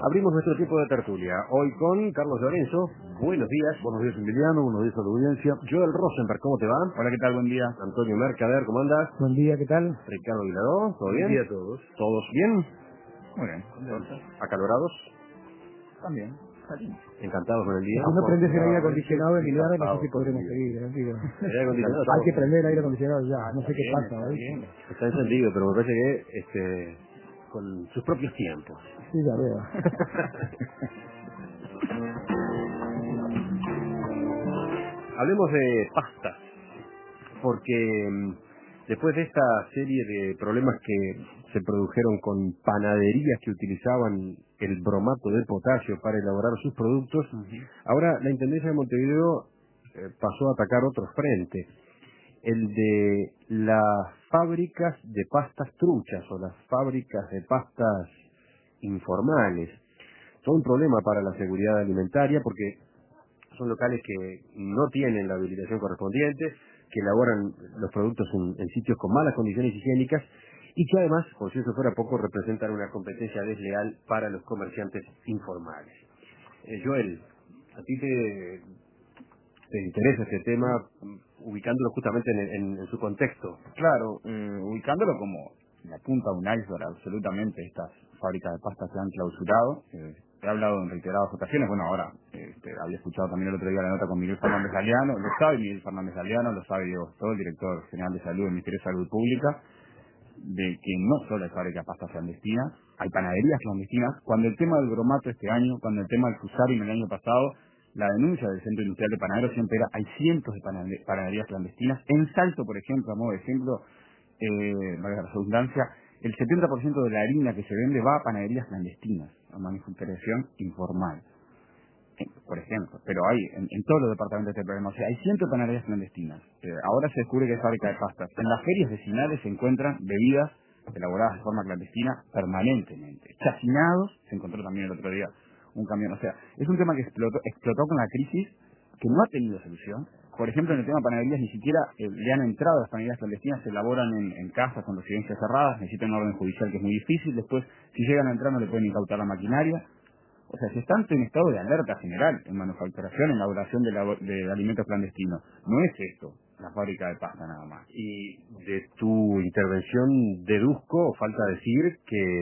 Abrimos nuestro tiempo de tertulia. Hoy con Carlos Lorenzo. Buenos días. Buenos días, Emiliano. Buenos días a la audiencia. Joel Rosenberg, ¿cómo te va? Hola, ¿qué tal? Buen día. Antonio Mercader, ¿cómo andas? Buen día, ¿qué tal? Ricardo Viladó, ¿todo bien? Buen día a todos. ¿Todos bien? Muy bien. Entonces, ¿Acalorados? también. Salimos. ¿Encantados con el día? Si no prendes el aire acondicionado, Emiliano, no sé si podremos Bien. seguir. Digo. ¿El aire acondicionado? Hay que prender el aire acondicionado ya, no sé qué pasa. Está ¿eh? bien. Está encendido, pero me parece que con sus propios tiempos. Sí, ya veo. Hablemos de pastas, porque después de esta serie de problemas que se produjeron con panaderías que utilizaban el bromato de potasio para elaborar sus productos, ahora la Intendencia de Montevideo pasó a atacar otro frente, el de las fábricas de pastas truchas o las fábricas de pastas informales. Todo un problema para la seguridad alimentaria porque son locales que no tienen la habilitación correspondiente, que elaboran los productos en sitios con malas condiciones higiénicas y que además, por si eso fuera poco, representan una competencia desleal para los comerciantes informales. Joel, ¿a ti te interesa este tema ubicándolo justamente en su contexto? Claro, ubicándolo como la punta de un iceberg, absolutamente, estas fábricas de pasta se han clausurado. He hablado en reiteradas ocasiones, bueno, ahora había escuchado también el otro día la nota con Miguel Fernández Galeano, lo sabe Miguel Fernández Galeano, lo sabe Diego Stoll, el director general de salud del Ministerio de Salud Pública, de que no solo hay fábricas de pastas clandestinas, hay panaderías clandestinas. Cuando el tema del bromato este año, cuando el tema del fusario en el año pasado, la denuncia del Centro Industrial de Panaderos siempre era, hay cientos de panaderías clandestinas. En Salto, por ejemplo, a modo de ejemplo, valga la redundancia, el 70% de la harina que se vende va a panaderías clandestinas, a manufacturación informal, por ejemplo. Pero hay, en todos los departamentos este problema, o sea, hay cientos de panaderías clandestinas. Ahora se descubre que hay fábrica de pastas. En las ferias vecinales se encuentran bebidas elaboradas de forma clandestina permanentemente. Chacinados, se encontró también el otro día un camión. O sea, es un tema que explotó con la crisis, que no ha tenido solución. Por ejemplo, en el tema de panaderías, ni siquiera le han entrado las panaderías clandestinas, se elaboran en casas con residencias cerradas, necesitan una orden judicial que es muy difícil. Después, si llegan a entrar, no le pueden incautar la maquinaria. O sea, se están en estado de alerta general en manufacturación, en elaboración de alimentos clandestinos. No es esto, la fábrica de pasta nada más. Y de tu intervención deduzco, falta decir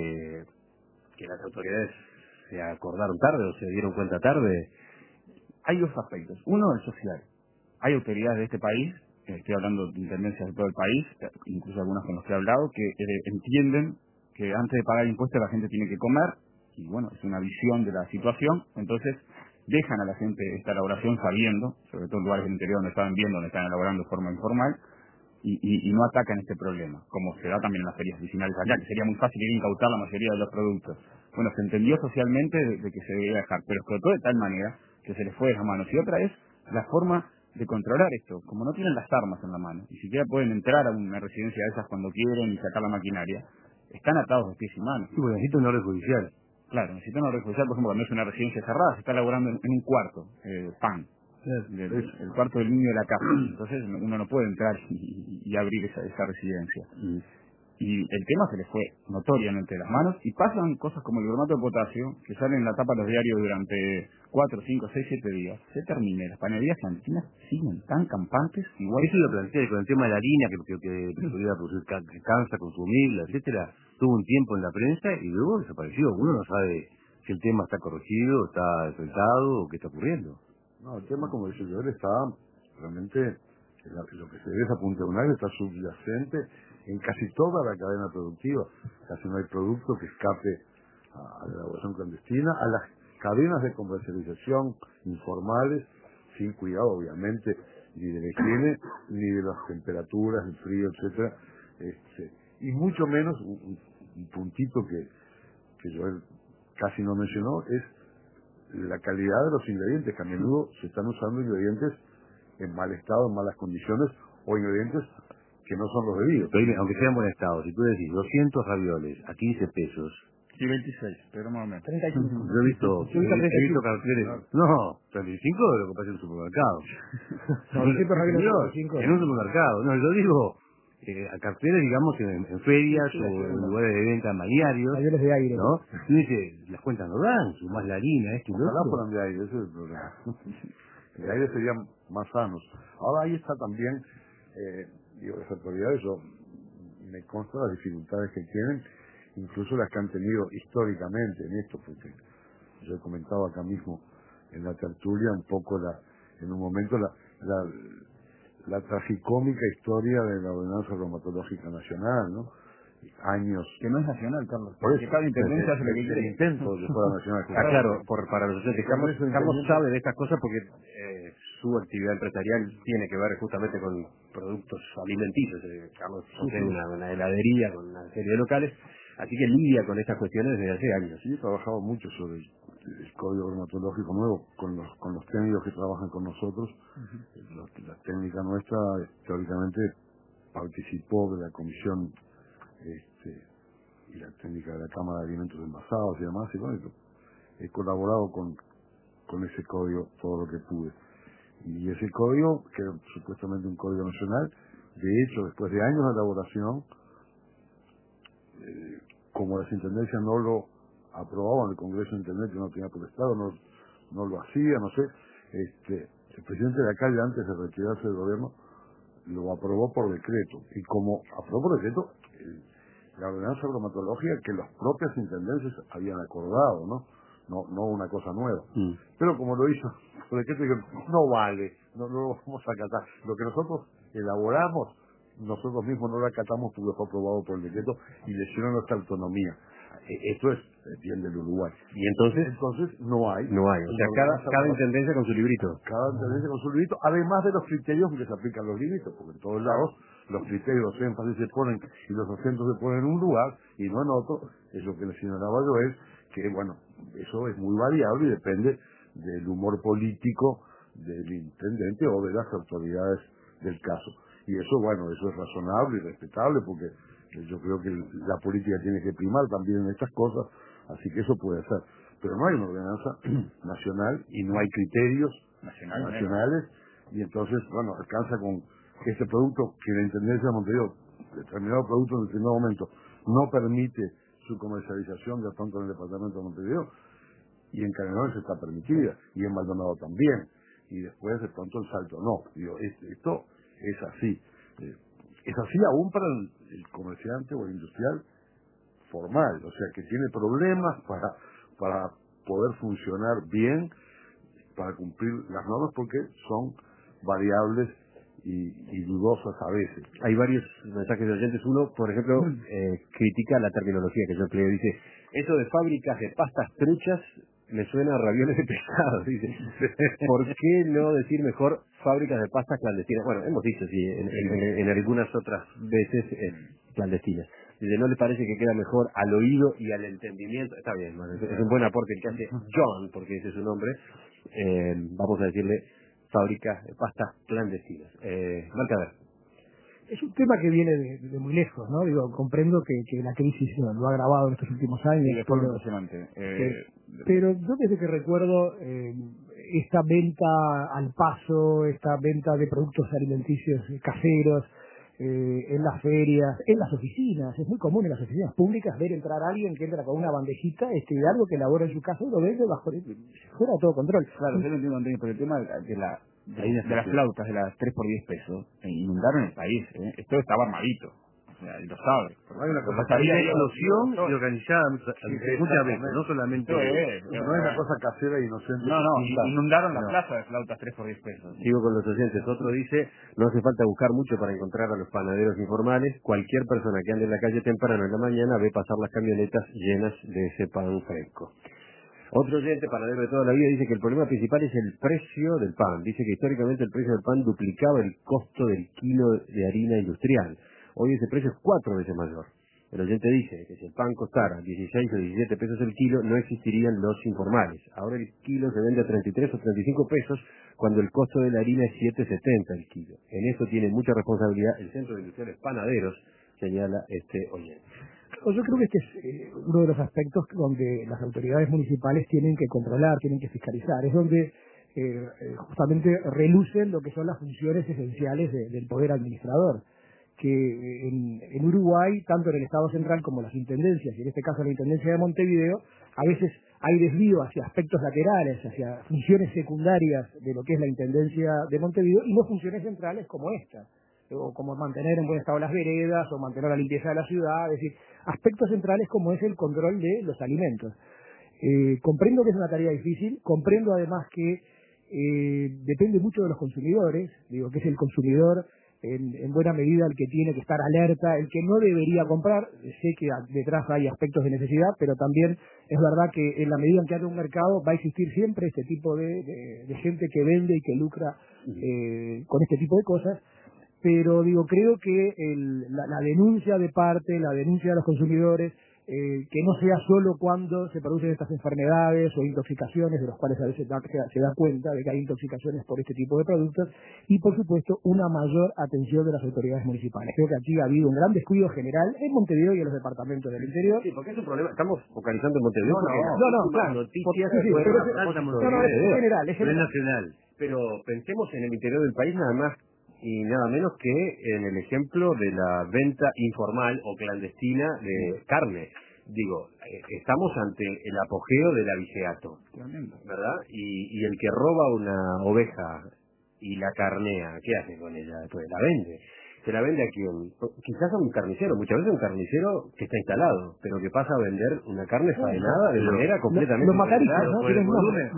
que las autoridades se acordaron tarde o se dieron cuenta tarde. Hay dos aspectos. Uno, el social. Hay autoridades de este país, estoy hablando de intendencias de todo el país, incluso algunas con las que he hablado, que entienden que antes de pagar impuestos la gente tiene que comer, y bueno, es una visión de la situación. Entonces dejan a la gente esta elaboración sabiendo, sobre todo en lugares del interior donde están viendo, donde están elaborando de forma informal, y no atacan este problema, como se da también en las ferias vecinales allá, que sería muy fácil ir a incautar la mayoría de los productos. Bueno, se entendió socialmente de que se debía dejar, pero explotó de tal manera que se les fue de las manos. Y otra es la forma de controlar esto. Como no tienen las armas en la mano, ni siquiera pueden entrar a una residencia de esas cuando quieren y sacar la maquinaria, están atados de pies y manos. Sí, bueno, necesito una orden judicial. Claro, necesitan una orden judicial, por ejemplo, cuando es una residencia cerrada, se está elaborando en un cuarto, pan. El cuarto del niño de la casa. Entonces uno no puede entrar y abrir esa residencia. Y el tema se les fue notoriamente de las manos, y pasan cosas como el bromato de potasio, que salen en la tapa de los diarios durante 4, 5, 6, 7 días. Se termina, las panaderías clandestinas siguen tan campantes, igual. Eso lo planteé con el tema de la harina que podría producir cansa, consumirla, etcétera. Tuvo un tiempo en la prensa y luego desapareció. Uno no sabe si el tema está corregido, está enfrentado o qué está ocurriendo. No, el tema, como dice Joel, está realmente, lo que se ve esa punta de un aire está subyacente en casi toda la cadena productiva. Casi no hay producto que escape a la elaboración clandestina, a las cadenas de comercialización informales, sin cuidado obviamente ni de la higiene, ni de las temperaturas, el frío, etcétera. Y mucho menos, un puntito que Joel casi no mencionó, es la calidad de los ingredientes, que a menudo se están usando ingredientes en mal estado, en malas condiciones, o ingredientes que no son los debidos. Pero aunque sea en buen estado, si tú decís 200 ravioles a 15 pesos... Sí, 26, pero más o menos. 35. Yo he visto carteles... No, 35 es lo que pasa en un supermercado. No, el tipo de ravioles Señor, 35. en un supermercado. No, yo digo a carteles, digamos, en ferias o en lugares de venta mayorarios. Aviones de aire. ¿No? Y dice, las cuentas no dan, sumás la harina, esto y lo Ojalá otro. fueran de aire, ese es el problema. De aire serían más sanos. Ahora ahí está también, las autoridades, me consta las dificultades que tienen, incluso las que han tenido históricamente en esto, porque yo he comentado acá mismo en la tertulia un poco en un momento la tragicómica historia de la Ordenanza Reumatológica Nacional, ¿no? Años. Que no es nacional, Carlos. Por eso, que cada intendencia hace lo que el quiere. intento de que fuera nacional. Claro, para los oyentes, Carlos sabe de estas cosas porque su actividad empresarial tiene que ver justamente con productos alimenticios. Carlos posee una heladería con una serie de locales, así que lidia con estas cuestiones desde hace años. Sí, he trabajado mucho sobre el código reumatológico nuevo con los técnicos que trabajan con nosotros. La técnica nuestra teóricamente participó de la comisión y la técnica de la Cámara de Alimentos Envasados y demás, y bueno, he colaborado con ese código todo lo que pude. Y ese código, que es supuestamente un código nacional, de hecho, después de años de elaboración, como las intendencias no lo aprobaban, el Congreso de Internet no tenía por Estado, no lo hacía, no sé, el presidente de la calle, antes de retirarse del gobierno, lo aprobó por decreto. Y como aprobó por decreto, la ordenanza reumatológica que las propias intendencias habían acordado, no una cosa nueva. Pero como lo hizo por decreto, dijeron, no vale, no lo vamos a acatar. Lo que nosotros elaboramos, nosotros mismos no lo acatamos porque fue aprobado por el decreto y lesionó nuestra autonomía. Esto es bien del Uruguay. Y entonces no hay. O sea, cada intendencia con su librito. Cada intendencia con su librito, además de los criterios que se aplican los libritos, porque en todos lados los criterios, los énfasis se ponen y los acentos se ponen en un lugar y no en otro. Es lo que le señalaba yo, es que, bueno, eso es muy variable y depende del humor político del intendente o de las autoridades del caso. Y eso, bueno, eso es razonable y respetable porque yo creo que la política tiene que primar también en estas cosas, así que eso puede ser. Pero no hay una ordenanza nacional y no hay criterios nacionales y entonces, bueno, alcanza con este producto que la Intendencia de Montevideo, determinado producto en determinado momento, no permite su comercialización de pronto en el departamento de Montevideo, y en Canelones está permitida, y en Maldonado también, y después de pronto el Salto no. Digo, esto es así. Es así aún para el comerciante o el industrial formal, o sea, que tiene problemas para poder funcionar bien, para cumplir las normas, porque son variables y dudosas a veces. Hay varios mensajes de oyentes. Uno, por ejemplo, critica la terminología que yo empleo. Dice, eso de fábricas de pastas truchas me suena a ravioles de pescado. Dice, ¿por qué no decir mejor fábricas de pastas clandestinas? Bueno, hemos dicho, sí, en algunas otras veces clandestinas. Dice, ¿no le parece que queda mejor al oído y al entendimiento? Está bien, bueno, es un buen aporte el que hace John, porque ese es su nombre. Vamos a decirle fábricas de pastas clandestinas. Marca, a ver. Es un tema que viene de muy lejos, ¿no? Digo, comprendo que la crisis lo ha agravado en estos últimos años. Sí, es impresionante. Pero yo desde que recuerdo esta venta al paso, esta venta de productos alimenticios caseros, en las ferias, en las oficinas, es muy común en las oficinas públicas ver entrar a alguien que entra con una bandejita de algo que elabora en su casa y lo vende fuera de todo control. Claro, yo lo entiendo, Antonio, pero el tema de las flautas, de las 3 por 10 pesos, inundaron el país. Esto estaba armadito. O sea, y lo sabe. Hay una cosa, hay una explosión y organizada muchas veces, no solamente... No es una cosa casera e inocente. No, inundaron la plaza de flautas 3 por 10 pesos. Sigo con los oyentes. Otro dice, no hace falta buscar mucho para encontrar a los panaderos informales. Cualquier persona que ande en la calle temprano en la mañana ve pasar las camionetas llenas de ese pan fresco. Otro oyente, panadero de toda la vida, dice que el problema principal es el precio del pan. Dice que históricamente el precio del pan duplicaba el costo del kilo de harina industrial. Hoy ese precio es 4 veces mayor. El oyente dice que si el pan costara 16 o 17 pesos el kilo, no existirían los informales. Ahora el kilo se vende a 33 o 35 pesos, cuando el costo de la harina es 7,70 el kilo. En eso tiene mucha responsabilidad el Centro de Industriales Panaderos, señala este oyente. Yo creo que este es uno de los aspectos donde las autoridades municipales tienen que controlar, tienen que fiscalizar. Es donde justamente relucen lo que son las funciones esenciales del poder administrador, que en Uruguay, tanto en el Estado Central como las intendencias, y en este caso la Intendencia de Montevideo, a veces hay desvío hacia aspectos laterales, hacia funciones secundarias de lo que es la Intendencia de Montevideo, y no funciones centrales como esta, o como mantener en buen estado las veredas, o mantener la limpieza de la ciudad, es decir, aspectos centrales como es el control de los alimentos. Comprendo que es una tarea difícil, comprendo además que depende mucho de los consumidores, digo que es el consumidor en buena medida el que tiene que estar alerta, el que no debería comprar. Sé que detrás hay aspectos de necesidad, pero también es verdad que en la medida en que haya un mercado va a existir siempre este tipo de gente que vende y que lucra con este tipo de cosas. Pero digo, creo que la denuncia de parte, la denuncia de los consumidores, que no sea solo cuando se producen estas enfermedades o intoxicaciones, de los cuales a veces se da cuenta de que hay intoxicaciones por este tipo de productos, y por supuesto una mayor atención de las autoridades municipales. Creo que aquí ha habido un gran descuido general en Montevideo y en los departamentos del interior. Sí, porque es un problema, estamos focalizando en Montevideo. No, claro. Noticias Es general, es nacional. Pero pensemos en el interior del país nada más y nada menos que en el ejemplo de la venta informal o clandestina de carne. Digo, estamos ante el apogeo del abigeato, ¿verdad? Y el que roba una oveja y la carnea, ¿qué hace con ella? Después la vende. Se la vende a quien, quizás a un carnicero, muchas veces un carnicero que está instalado, pero que pasa a vender una carne faenada de manera completamente... Los macaristas, ¿no? Por el volumen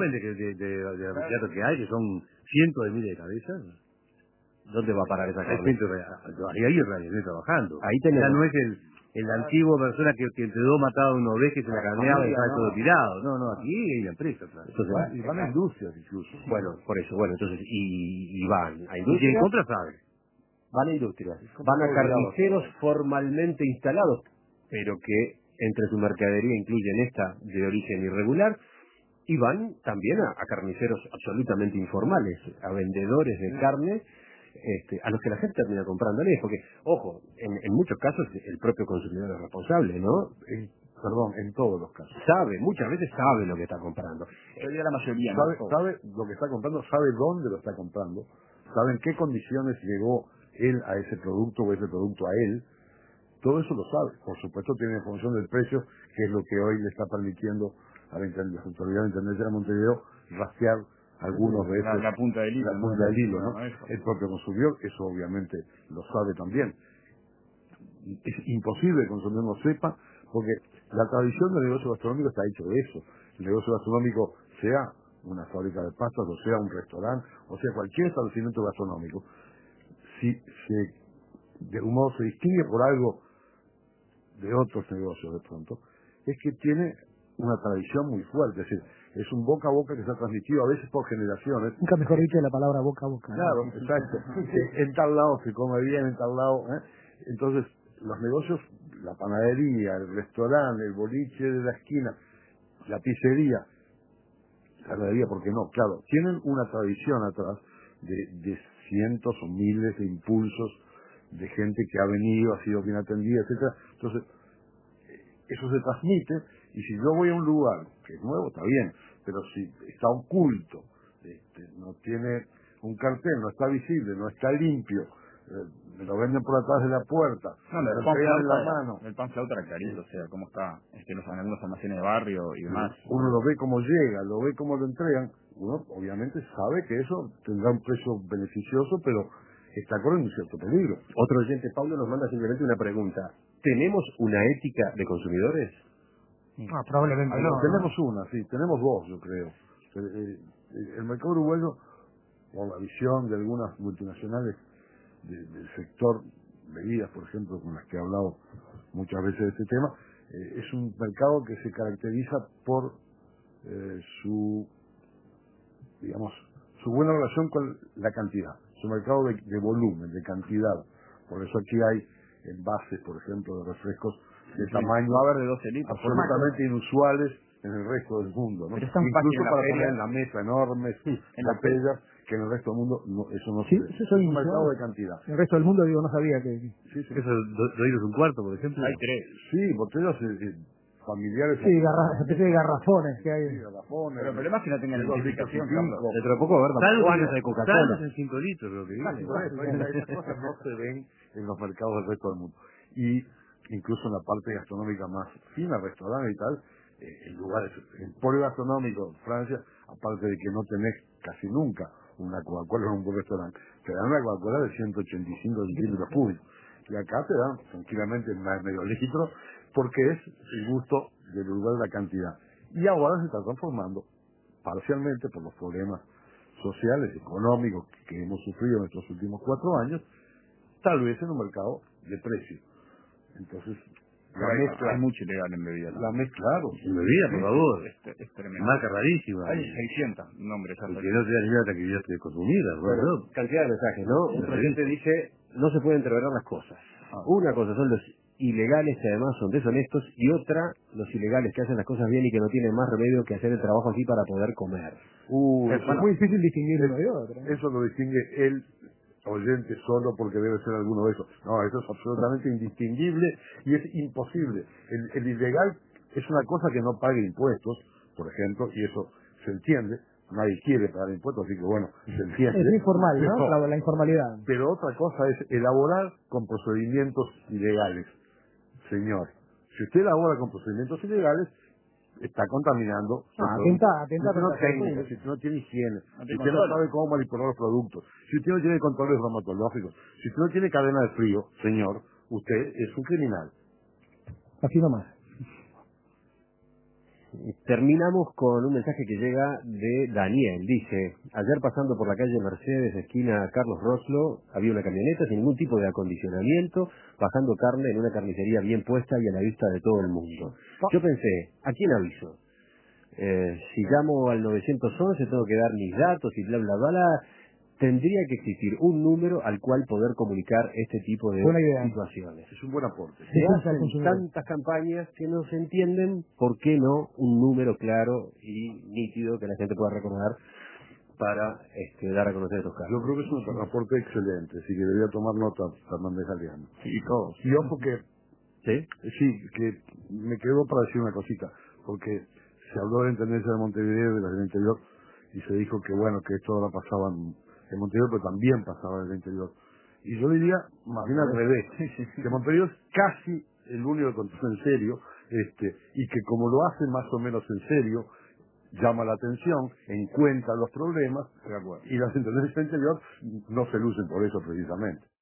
de abigeato que hay, que son cientos de miles de cabezas. ¿Dónde va a parar esa carne? Ahí hay radiación trabajando. Ahí tenemos. Ya no es el antiguo persona que quedó matado una oveja y se la carneaba y estaba todo tirado. No, aquí hay la empresa. Claro. Entonces, y van a industrias incluso. Bueno, por eso, entonces, y van a Y industrias. quien compra sabe. Van a industrias, van a carniceros formalmente instalados, pero que entre su mercadería incluyen esta de origen irregular, y van también a carniceros absolutamente informales, a vendedores de carne, a los que la gente termina comprándoles, porque, ojo, en muchos casos el propio consumidor es responsable, ¿no? Perdón, en todos los casos. Muchas veces sabe lo que está comprando. La mayoría, ¿no? Sabe lo que está comprando, sabe dónde lo está comprando, sabe en qué condiciones llegó él a ese producto o ese producto a él. Todo eso lo sabe. Por supuesto tiene información del precio, que es lo que hoy le está permitiendo a la autoridad de Intendencia de Montevideo rastrear algunos de esos. La punta del hilo. La punta del hilo, ¿no? El propio consumidor, eso obviamente lo sabe también. Es imposible que el consumidor no sepa, porque la tradición del negocio gastronómico está hecho de eso. El negocio gastronómico, sea una fábrica de pastas, o sea un restaurante, o sea cualquier establecimiento gastronómico, si de un modo se distingue por algo de otros negocios de pronto, es que tiene una tradición muy fuerte, es decir, es un boca a boca que se ha transmitido a veces por generaciones. Nunca mejor dicho la palabra boca a boca. Claro, exacto. En tal lado se come bien, en tal lado. Entonces, los negocios, la panadería, el restaurante, el boliche de la esquina, la pizzería, la heladería, ¿por qué no? Claro, tienen una tradición atrás de cientos o miles de impulsos de gente que ha venido, ha sido bien atendida, etcétera. Entonces, eso se transmite, y si yo voy a un lugar que es nuevo, está bien, pero si está oculto, no tiene un cartel, no está visible, no está limpio, me lo venden por atrás de la puerta, no, me lo pegan en la mano. El pan flauta era clarito, o sea, cómo está en algunos almacenes de barrio y demás. Uno lo ve cómo llega, lo ve cómo lo entregan, uno obviamente sabe que eso tendrá un precio beneficioso, pero está corriendo un cierto peligro. Otro oyente, Pablo, nos manda simplemente una pregunta. ¿Tenemos una ética de consumidores? Probablemente no. Tenemos una, sí, tenemos dos, yo creo. El mercado uruguayo, por la visión de algunas multinacionales del sector bebidas, por ejemplo, con las que he hablado muchas veces de este tema, es un mercado que se caracteriza por su buena relación con la cantidad. Es un mercado de volumen, de cantidad. Por eso aquí hay envases, por ejemplo, de refrescos de tamaño va a haber de 12 litros, absolutamente inusuales en el resto del mundo, ¿no? Pero es tan Incluso fácil para feria, poner en la mesa enormes botellas, que en el resto del mundo eso no Sí, se ve. eso es un mercado de cantidad. En el resto del mundo, no sabía que... Sí. Eso, 2 litros un cuarto, por ejemplo. Hay 3. Sí, botellas familiares. Sí, especie de garrafones que hay. Sí, garrafones. Pero el problema es que no tengan identificación, Carlos. Dentro de poco, a ver, Salvo ¿cuántas de Coca-Cola? en 5 litros, lo que dice. Esas cosas no se ven en los mercados del resto del mundo. Y incluso en la parte gastronómica más fina, restaurantes y tal, en lugares, en polio gastronómico, Francia, aparte de que no tenés casi nunca una Coca-Cola en un buen restaurante, te dan una Coca-Cola de 185 centímetros cúbicos. Y acá te dan tranquilamente más de medio litro, porque es el gusto del lugar de la cantidad. Y ahora se está transformando parcialmente por los problemas sociales, económicos que hemos sufrido en estos últimos 4 años, tal vez en un mercado de precio. Entonces, hay mucho ilegal en bebida. La mezcla, claro. En bebida, por favor. Es tremendo. Marca rarísima. Hay 600 nombres. Porque no te da ninguna actividad de consumida, Bueno, ¿no? cantidad de mensajes, ¿no? Un presidente dice, no se pueden entreverar las cosas. Ah. Una cosa son los ilegales que además son deshonestos y otra los ilegales que hacen las cosas bien y que no tienen más remedio que hacer el trabajo aquí para poder comer. Es muy difícil distinguir uno de otro. Eso lo distingue el oyente solo porque debe ser alguno de esos. No, eso es absolutamente indistinguible y es imposible. El ilegal es una cosa que no pague impuestos, por ejemplo, y eso se entiende. Nadie quiere pagar impuestos, así que bueno, se entiende. Es informal, ¿no? La informalidad. Pero otra cosa es elaborar con procedimientos ilegales. Señor, si usted elabora con procedimientos ilegales, está contaminando. Atenta si usted no técnica, si usted no tiene higiene, si usted no sabe cómo manipular los productos, si usted no tiene controles bromatológicos, si usted no tiene cadena de frío, señor, usted es un criminal. Así nomás. Terminamos con un mensaje que llega de Daniel. Dice, ayer pasando por la calle Mercedes, esquina Carlos Roslo, había una camioneta sin ningún tipo de acondicionamiento, bajando carne en una carnicería bien puesta y a la vista de todo el mundo. Yo pensé, ¿a quién aviso? Si llamo al 911 tengo que dar mis datos y bla, bla, bla. Tendría que existir un número al cual poder comunicar este tipo de situaciones. Es un buen aporte. Se hacen tantas campañas que no se entienden, ¿por qué no un número claro y nítido que la gente pueda recordar para dar a conocer estos casos? Yo creo que es un aporte excelente, así que debería tomar nota Fernández Galeano. Y todos. Y ojo que, ¿Sí? que me quedó para decir una cosita, porque se habló de la Intendencia de Montevideo, de la del interior, y se dijo que bueno, que esto ahora pasaba en Montevideo, pero también pasaba en el interior. Y yo diría, más bien al revés, que Montevideo es casi el único que contesta en serio, y que como lo hace más o menos en serio, llama la atención, encuentra los problemas, y las intendencias del interior no se lucen por eso precisamente.